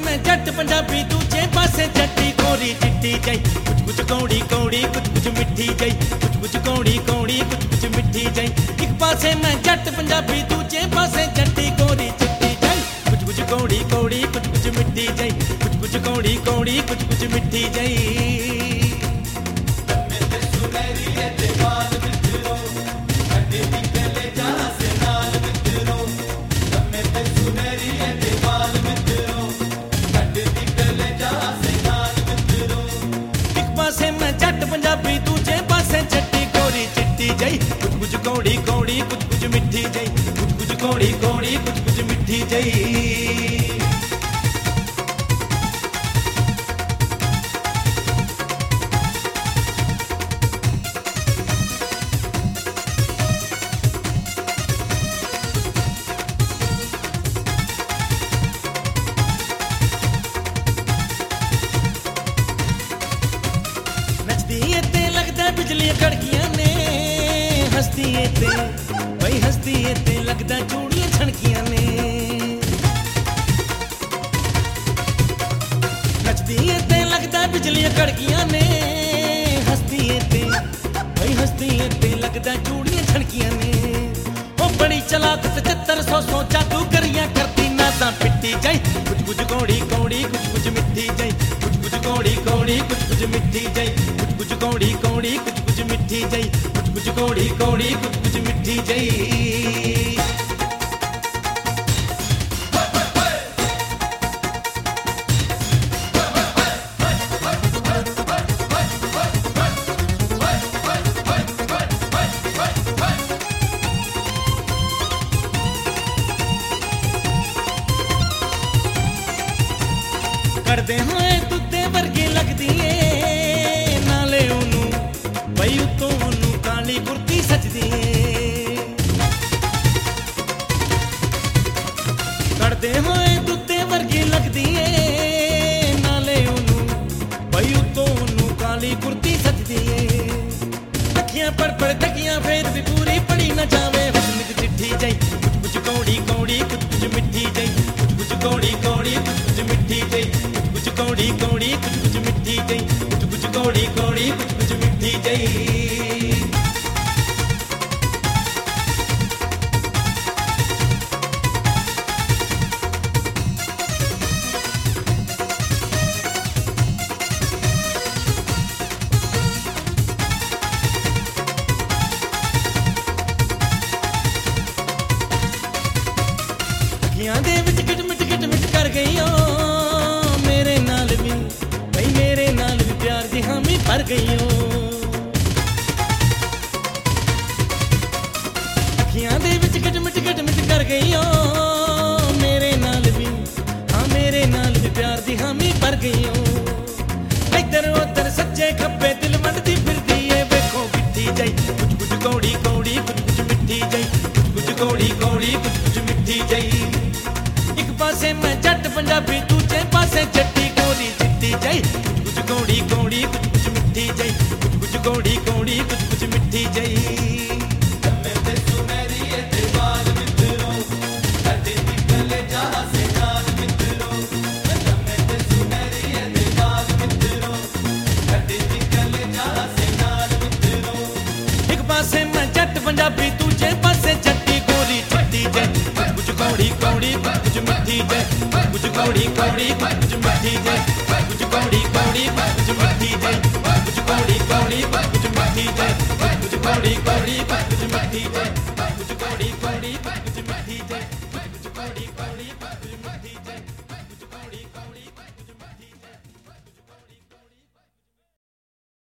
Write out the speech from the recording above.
मैं जट पंजाबी दूजे पासे जट्टी कोरी चिट्टी जाई कुछ कुछ कौड़ी कौड़ी कुछ कुछ मिठी जाई कुछ कुछ कौड़ी कौड़ी कुछ कुछ मिठी जाई एक पासे मैं जट पंजाबी दूजे पासे जट्टी कोरी चिट्टी जाई कुछ कुछ कौड़ी कौड़ी कुछ कुछ मिठी जाई कुछ कुछ कौड़ी कौड़ी कुछ कुछ मिठी जाई पंजाबी दूजे पासे जट्टी कोरी चिट्टी जाई कुछ कुछ कौड़ी कौड़ी कुछ कुछ मिठी जाई कुछ कुछ कौड़ी कौड़ी कुछ कुछ मिठी जाई बिजलियां कड़कियां ने हस्ती ते भाई हस्ती ते लगदा चूड़ियां छणकियां ने नचदी ते लगदा बिजलियां कड़कियां ने हस्ती ते भाई हस्ती ते लगदा चूड़ियां छणकियां ने ओ बड़ी चलाक 7500 जादू करियां करती ना ता पिट्टी जाई कुछ कुछ कौड़ी कौड़ी कुछ कुछ मिठी जाई कुछ कुछ कौड़ी कौड़ी कुछ कुछ मिठी जाई कुछ कुछ कौड़ी कौड़ी कुछ कुछ मिठी जाई कुछ कुछ कौड़ी कौड़ी कुछ कुछ मिठी जाई करदे होए तुत्ते वर्गी लगदी ए नाले ओनू बई उत्तों ओनू काली कुर्ती सजदी ए करदे होए तुत्ते वर्गी लगदी ए नाले ओनू बई उत्तों ओनू काली कुर्ती सजदी ए अखियां पड़ तकियां फेर भी पूरी पड़ी न जावे हुस्न की चिट्ठी जाई कुछ कुछ कौड़ी कौड़ी कुछ कुछ मिठी जाई कुछ कुछ कौड़ी कौड़ी कुछ कुछ मिठी जाई कुछ कौड़ी कौड़ी कुछ कुछ मिठी जाई कुछ कुछ कौड़ी कौड़ी कुछ कुछ मिठी जाई अखियां दे विच किट मिट कर गई मेरे नाल भी भाई मेरे नाल भी प्यार दी हामी भर गई अखियां दे विच किट मिट कर गई मेरे नाल भी हाँ मेरे नाल भी प्यार दी हामी भर गई इधर उधर सज्जे खब्बे दिल मंडदी फिरदी ए वेखो किट्ठी जाई कुछ कुछ कौड़ी कौड़ी कुछ कुछ मिठी जाई कुछ कुछ कौड़ी कौड़ी कुछ कुछ मिठी जाई एक पासे मैं जट पंजाबी दूजे पासे जट्टी कोरी चिट्टी जाई कुछ कुछ कौड़ी कौड़ी कुछ कुछ मिठी जाई कुछ कुछ कौड़ी कौड़ी कुछ कुछ मिठी जाई एक पासे मैं जट पंजाबी दूजे पासे जट्टी कोरी चिट्टी जाई कुछ कुछ कौड़ी कौड़ी कुछ कुछ मिठी जाई कुछ कुछ कौड़ी कौड़ी कुछ कुछ मिठी जाई कुछ कौड़ी कौड़ी कुछ कुछ मिठी जाई कुछ कौड़ी कौड़ी कुछ कुछ मिठी जाई कुछ कौड़ी कौड़ी कुछ कुछ मिठी जाई कुछ कौड़ी कौड़ी